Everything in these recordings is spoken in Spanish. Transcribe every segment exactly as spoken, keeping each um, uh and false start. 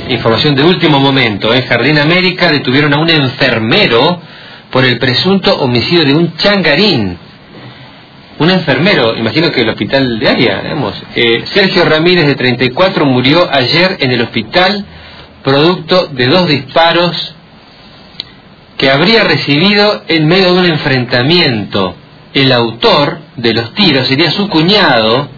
información de último momento. En Jardín América detuvieron a un enfermero por el presunto homicidio de un changarín. Un enfermero, imagino que el hospital de área, digamos. Eh, Sergio Ramírez, de treinta y cuatro, murió ayer en el hospital producto de dos disparos que habría recibido en medio de un enfrentamiento. El autor de los tiros sería su cuñado,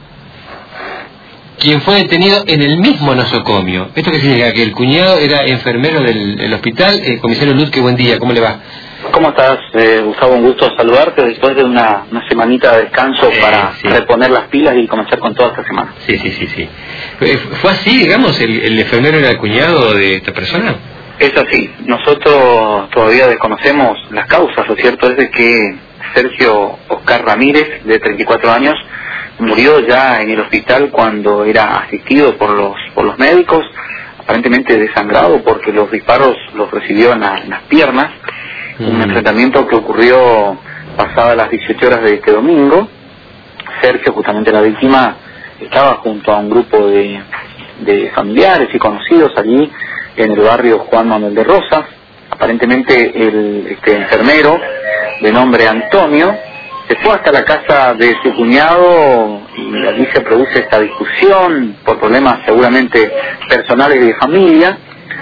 quien fue detenido en el mismo nosocomio. ¿Esto qué significa? Que el cuñado era enfermero del, del hospital. Eh, comisario Lutke, buen día, ¿cómo le va? ¿Cómo estás, eh, Gustavo? Un gusto saludarte después de una, una semanita de descanso eh, para sí. reponer las pilas y comenzar con toda esta semana. Sí, sí, sí, sí. ¿Fue así, digamos, el, el enfermero era el cuñado de esta persona? Es así. Nosotros todavía desconocemos las causas. Lo cierto es de que Sergio Oscar Ramírez, de treinta y cuatro años, murió ya en el hospital cuando era asistido por los por los médicos, aparentemente desangrado porque los disparos los recibió en, la, en las piernas. Un enfrentamiento que ocurrió pasadas las dieciocho horas de este domingo. Sergio, justamente la víctima, estaba junto a un grupo de, de familiares y conocidos allí en el barrio Juan Manuel de Rosas. Aparentemente el este enfermero, de nombre Antonio, se fue hasta la casa de su cuñado y allí se produce esta discusión por problemas seguramente personales y de familia.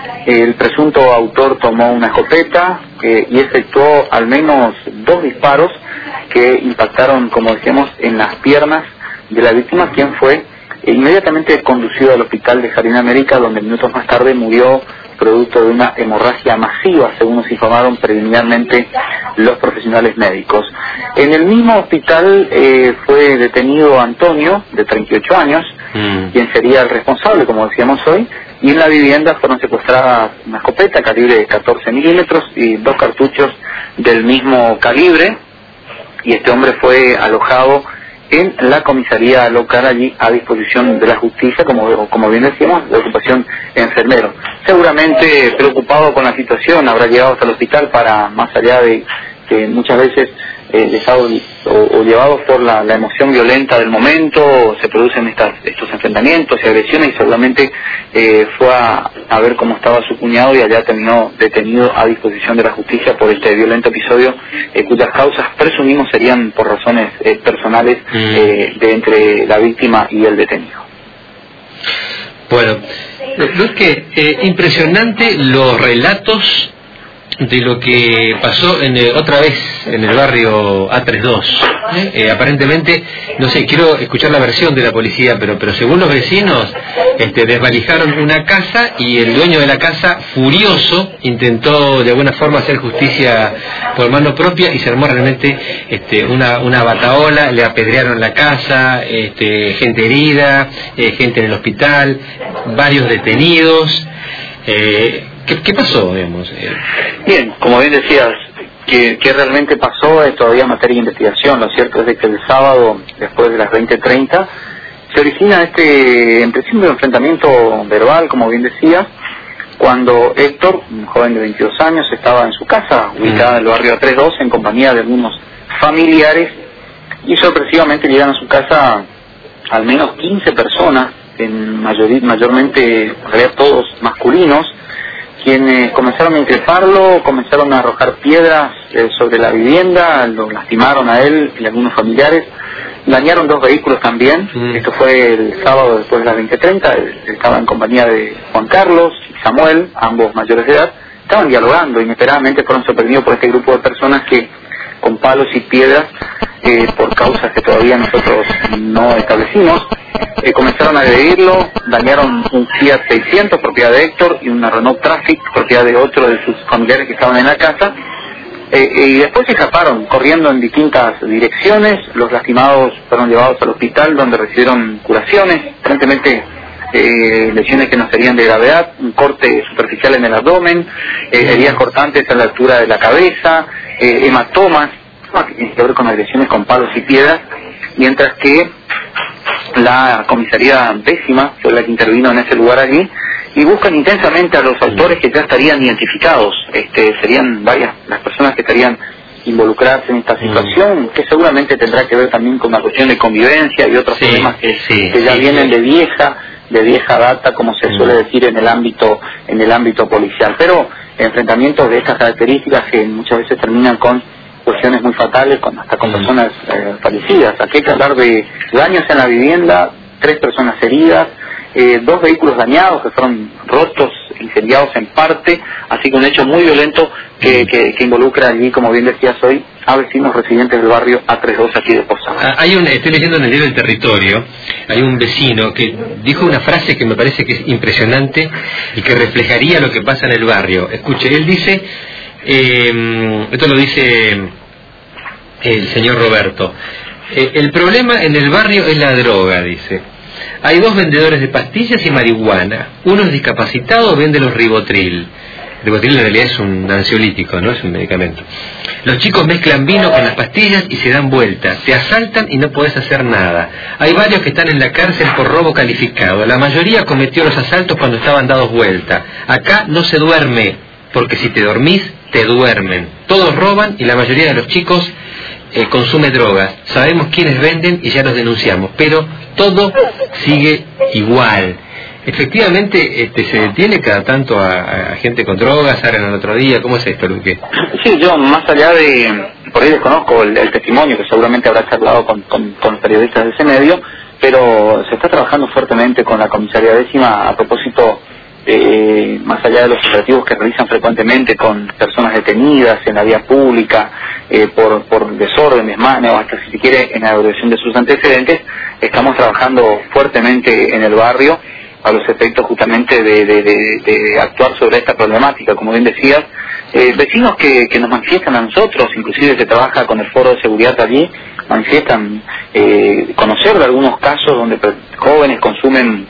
El presunto autor tomó una escopeta eh, y efectuó al menos dos disparos que impactaron, como decíamos, en las piernas de la víctima, quien fue eh, inmediatamente conducido al hospital de Jardín América, donde minutos más tarde murió producto de una hemorragia masiva, según nos informaron preliminarmente los profesionales médicos. En el mismo hospital eh, fue detenido Antonio, de treinta y ocho años, mm. quien sería el responsable, como decíamos hoy, y en la vivienda fueron secuestradas una escopeta calibre de catorce milímetros y dos cartuchos del mismo calibre, y este hombre fue alojado en la comisaría local allí a disposición de la justicia, como, como bien decíamos, de ocupación enfermero. Seguramente preocupado con la situación, habrá llegado hasta el hospital para, más allá de que muchas veces eh, dejado o, o llevados por la, la emoción violenta del momento, se producen estas, estos enfrentamientos y agresiones, y seguramente eh, fue a, a ver cómo estaba su cuñado y allá terminó detenido a disposición de la justicia por este violento episodio, eh, cuyas causas presumimos serían por razones eh, personales eh, de entre la víctima y el detenido. Bueno, es que eh, impresionante los relatos de lo que pasó en el, otra vez en el barrio A treinta y dos. ¿eh? Eh, aparentemente, no sé, quiero escuchar la versión de la policía, pero pero según los vecinos, este, desvalijaron una casa y el dueño de la casa, furioso, intentó de alguna forma hacer justicia por mano propia y se armó realmente este, una una batahola, le apedrearon la casa, este, gente herida, eh, gente en el hospital, varios detenidos. Eh, ¿Qué, ¿Qué pasó, digamos? Eh... Bien, como bien decías, que, que realmente pasó es todavía materia de investigación. Lo cierto es de que el sábado, después de las veinte treinta, se origina este, en principio, enfrentamiento verbal, como bien decías, cuando Héctor, un joven de veintidós años, estaba en su casa, ubicada en el barrio A treinta y dos, en compañía de algunos familiares, y sorpresivamente llegan a su casa al menos quince personas, en mayor, mayormente, en realidad todos masculinos, quienes comenzaron a increparlo, comenzaron a arrojar piedras eh, sobre la vivienda, lo lastimaron a él y a algunos familiares, dañaron dos vehículos también. Mm. Esto fue el sábado después de las veinte treinta, él estaba en compañía de Juan Carlos y Samuel, ambos mayores de edad, estaban dialogando, inesperadamente fueron sorprendidos por este grupo de personas que con palos y piedras, eh, por causas que todavía nosotros no establecimos, Eh, comenzaron a agredirlo, dañaron un Fiat seiscientos, propiedad de Héctor, y una Renault Traffic, propiedad de otro de sus familiares que estaban en la casa, eh, y después se escaparon, corriendo en distintas direcciones. Los lastimados fueron llevados al hospital, donde recibieron curaciones, aparentemente eh, lesiones que no serían de gravedad, un corte superficial en el abdomen, eh, heridas cortantes a la altura de la cabeza, eh, hematomas, que tienen que ver con agresiones con palos y piedras, mientras que la comisaría décima fue la que intervino en ese lugar allí, y buscan intensamente a los autores que ya estarían identificados. Este, serían varias las personas que estarían involucradas en esta situación, que seguramente tendrá que ver también con la cuestión de convivencia y otros sí, problemas que, sí, que ya sí, vienen sí. de vieja, de vieja data, como se suele decir en el ámbito en el ámbito policial, pero enfrentamientos de estas características que muchas veces terminan con cuestiones muy fatales, con, hasta con personas eh, fallecidas. Aquí hay que hablar de daños en la vivienda, tres personas heridas, eh, dos vehículos dañados que fueron rotos, incendiados en parte, así que un hecho muy violento que, que, que involucra allí, como bien decías hoy, a vecinos residentes del barrio A treinta y dos aquí de Posadas. Hay un, estoy leyendo en el libro El Territorio, hay un vecino que dijo una frase que me parece que es impresionante y que reflejaría lo que pasa en el barrio. Escuche, él dice, eh, esto lo dice el señor Roberto, eh, el problema en el barrio es la droga, dice. Hay dos vendedores de pastillas y marihuana. Uno es discapacitado, vende los ribotril. El ribotril en realidad es un ansiolítico, no es un medicamento. Los chicos mezclan vino con las pastillas y se dan vuelta. Te asaltan y no podés hacer nada. Hay varios que están en la cárcel por robo calificado. La mayoría cometió los asaltos cuando estaban dados vuelta. Acá no se duerme, porque si te dormís, te duermen. Todos roban y la mayoría de los chicos eh, consume drogas. Sabemos quiénes venden y ya los denunciamos, pero todo sigue igual. Efectivamente, este, se detiene cada tanto a, a gente con drogas, salen al otro día. ¿Cómo es esto, Luque? Sí, yo más allá de, por ahí desconozco el, el testimonio, que seguramente habrá charlado con, con, con los periodistas de ese medio, pero se está trabajando fuertemente con la comisaría décima a propósito, eh, más allá de los operativos que realizan frecuentemente con personas detenidas en la vía pública, eh, por, por desorden, desmane, o hasta si se quiere en la evaluación de sus antecedentes. Estamos trabajando fuertemente en el barrio a los efectos justamente de, de, de, de actuar sobre esta problemática, como bien decías. Eh, vecinos que, que nos manifiestan a nosotros, inclusive se trabaja con el foro de seguridad allí, manifiestan eh, conocer de algunos casos donde jóvenes consumen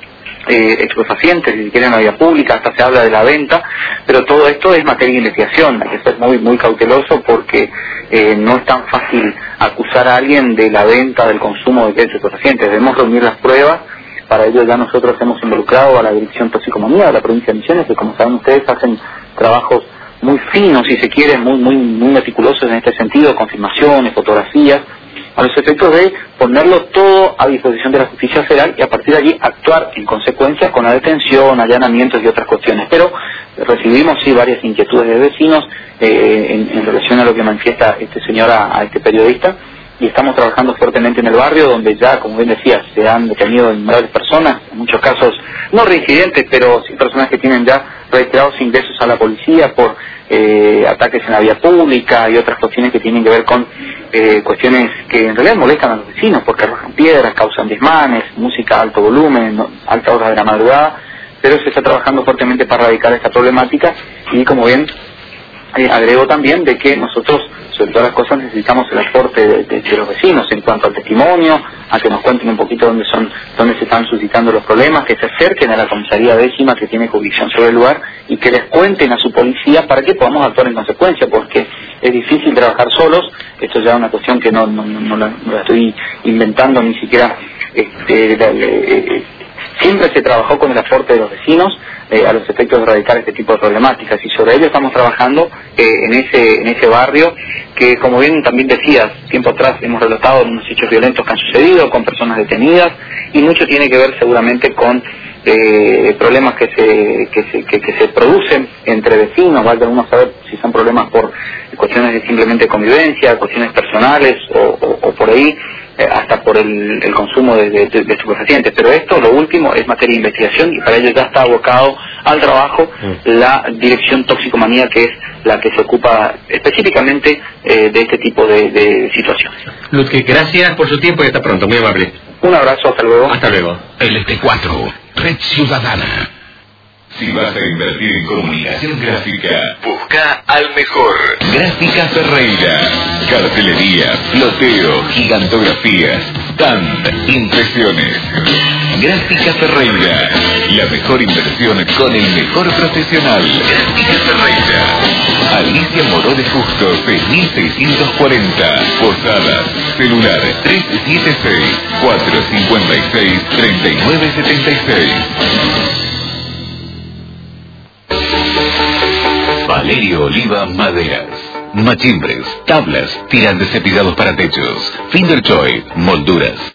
eh, estupefacientes, si quieren en la vía pública, hasta se habla de la venta, pero todo esto es materia de investigación, hay que ser muy muy cauteloso porque eh, no es tan fácil acusar a alguien de la venta, del consumo de estupefacientes. Debemos reunir las pruebas. Para ello ya nosotros hemos involucrado a la Dirección Toxicomanía de la provincia de Misiones, que como saben ustedes hacen trabajos muy finos, si se quiere, muy muy muy meticulosos en este sentido, confirmaciones, fotografías, a los efectos de ponerlo todo a disposición de la justicia federal y a partir de allí actuar en consecuencia con la detención, allanamientos y otras cuestiones. Pero recibimos sí varias inquietudes de vecinos eh, en, en relación a lo que manifiesta este señor a, a este periodista, y estamos trabajando fuertemente en el barrio, donde ya, como bien decías, se han detenido innumerables personas, en muchos casos no reincidentes, pero sí personas que tienen ya reiterados ingresos a la policía por eh, ataques en la vía pública y otras cuestiones que tienen que ver con eh, cuestiones que en realidad molestan a los vecinos, porque arrojan piedras, causan desmanes, música a alto volumen, no, altas horas de la madrugada, pero se está trabajando fuertemente para erradicar esta problemática y, como bien eh, agrego también, de que nosotros, sobre todas las cosas, necesitamos el aporte de, de, de los vecinos en cuanto al testimonio, a que nos cuenten un poquito dónde son, dónde se están suscitando los problemas, que se acerquen a la comisaría décima que tiene jurisdicción sobre el lugar y que les cuenten a su policía para que podamos actuar en consecuencia, porque es difícil trabajar solos. Esto ya es una cuestión que no, no, no, no, la, no la estoy inventando, ni siquiera este, la, eh, siempre se trabajó con el aporte de los vecinos eh, a los efectos de erradicar este tipo de problemáticas, y sobre ello estamos trabajando eh, en ese en ese barrio que, como bien también decías, tiempo atrás hemos relatado unos hechos violentos que han sucedido con personas detenidas, y mucho tiene que ver seguramente con eh, problemas que se, que se que, que se producen entre vecinos. Vale uno saber si son problemas por cuestiones de simplemente convivencia, cuestiones personales o, o, o por ahí eh, hasta por el, el consumo de, de, de estupefacientes. Pero esto, lo último, es materia de investigación, y para ello ya está abocado al trabajo la Dirección Toxicomanía, que es la que se ocupa específicamente eh, de este tipo de, de situaciones. Ludke, gracias por su tiempo y hasta pronto, muy amable. Un abrazo, hasta luego. Hasta luego. L T cuatro, Red Ciudadana. Si vas a invertir en comunicación gráfica, busca al mejor. Gráfica Ferreira. Cartelería, ploteo, gigantografías, stand, impresiones. Gráfica Ferreira. La mejor inversión con el mejor profesional. Gráfica Ferreira. Alicia Moró de Justo, seis mil seiscientos cuarenta. Posadas. Celular tres siete seis, cuatro cinco seis, tres nueve siete seis. Valerio Oliva Maderas. Machimbres, tablas, tirantes cepillados para techos, Finderjoy, molduras.